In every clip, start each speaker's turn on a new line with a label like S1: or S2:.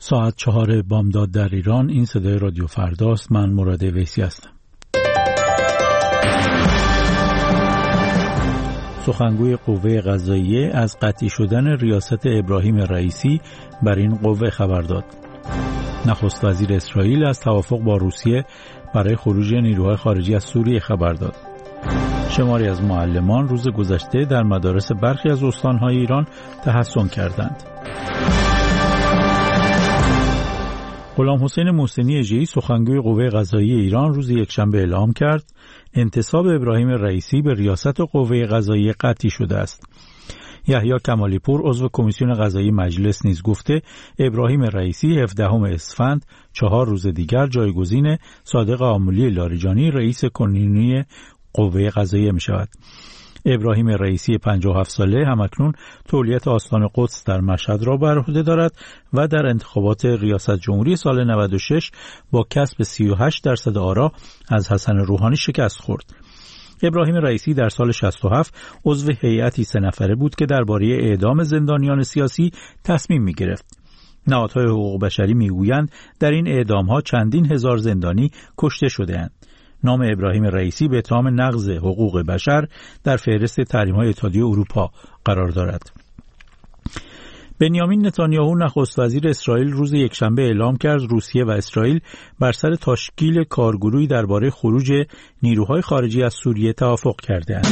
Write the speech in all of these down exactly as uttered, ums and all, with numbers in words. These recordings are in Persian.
S1: ساعت چهار بامداد در ایران. این صدای رادیو فرداست. من مراد ویسی هستم. سخنگوی قوه قضاییه از قطعی شدن ریاست ابراهیم رئیسی بر این قوه خبر داد. نخست وزیر اسرائیل از توافق با روسیه برای خروج نیروهای خارجی از سوریه خبر داد. شماری از معلمان روز گذشته در مدارس برخی از استان‌های ایران تحسن کردند. غلام حسین محسنی اژه‌ای سخنگوی قوه قضاییه ایران روز یکشنبه اعلام کرد انتصاب ابراهیم رئیسی به ریاست قوه قضاییه قطعی شده است. یحیی کمالی پور عضو کمیسیون قضایی مجلس نیز گفته ابراهیم رئیسی هفدهم اسفند چهار روز دیگر جایگزین صادق آملی لاریجانی رئیس کنونی قوه قضاییه می شود. ابراهیم رئیسی پنجاه و هفت ساله همکنون تولیت آستان قدس در مشهد را بر عهده دارد و در انتخابات ریاست جمهوری سال نود و شش با کسب سی و هشت درصد آرا از حسن روحانی شکست خورد. ابراهیم رئیسی در سال شصت و هفت عضو هیئتی سه نفره بود که درباره اعدام زندانیان سیاسی تصمیم می گرفت. نهادهای حقوق بشری می گویند در این اعدامها چندین هزار زندانی کشته شده‌اند. نام ابراهیم رئیسی به اتهام نقض حقوق بشر در فهرست تحریم‌های اتحادیه اروپا قرار دارد. بنیامین نتانیاهو نخست وزیر اسرائیل روز یکشنبه اعلام کرد روسیه و اسرائیل بر سر تشکیل کارگروهی درباره خروج نیروهای خارجی از سوریه توافق کرده‌اند.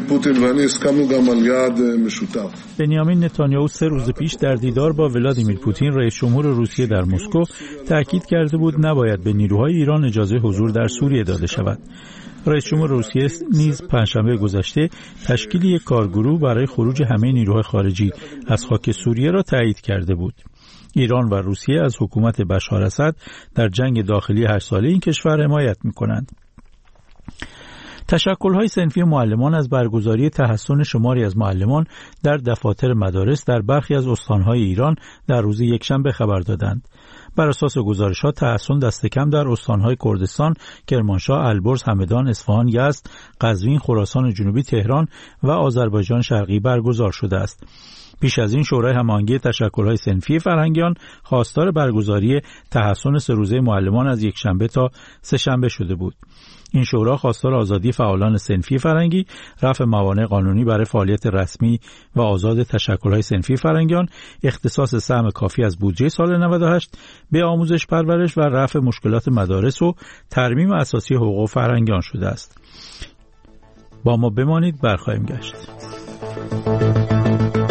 S1: بنیامین نتانیاهو سه روز پیش در دیدار با ولادیمیر پوتین رئیس جمهور روسیه در مسکو تاکید کرده بود نباید به نیروهای ایران اجازه حضور در سوریه داده شود. رئیس جمهور روسیه نیز پنجشنبه گذشته تشکیل یک کارگروه برای خروج همه نیروهای خارجی از خاک سوریه را تایید کرده بود. ایران و روسیه از حکومت بشار اسد در جنگ داخلی هشت ساله این کشور حمایت می‌کنند. تشکل‌های صنفی معلمان از برگزاری تحسن شماری از معلمان در دفاتر مدارس در برخی از استان‌های ایران در روز یکشنبه خبر دادند. بر اساس گزارش‌ها تحسن دست کم در استان‌های کردستان، کرمانشاه، البرز، همدان، اصفهان، یزد، قزوین، خراسان جنوبی، تهران و آذربایجان شرقی برگزار شده است. پیش از این شورای هماهنگی تشکل‌های صنفی فرهنگیان خواستار برگزاری تحسن سه روزه معلمان از یکشنبه تا سه‌شنبه شده بود. این شورا خواستار آزادی فعالان صنفی فرهنگی، رفع موانع قانونی برای فعالیت رسمی و آزاد تشکل‌های صنفی فرهنگیان، اختصاص سهم کافی از بودجه سال نود و هشت به آموزش پرورش و رفع مشکلات مدارس و ترمیم اساسی حقوق فرهنگیان شده است. با ما بمانید، برخواهیم گشت.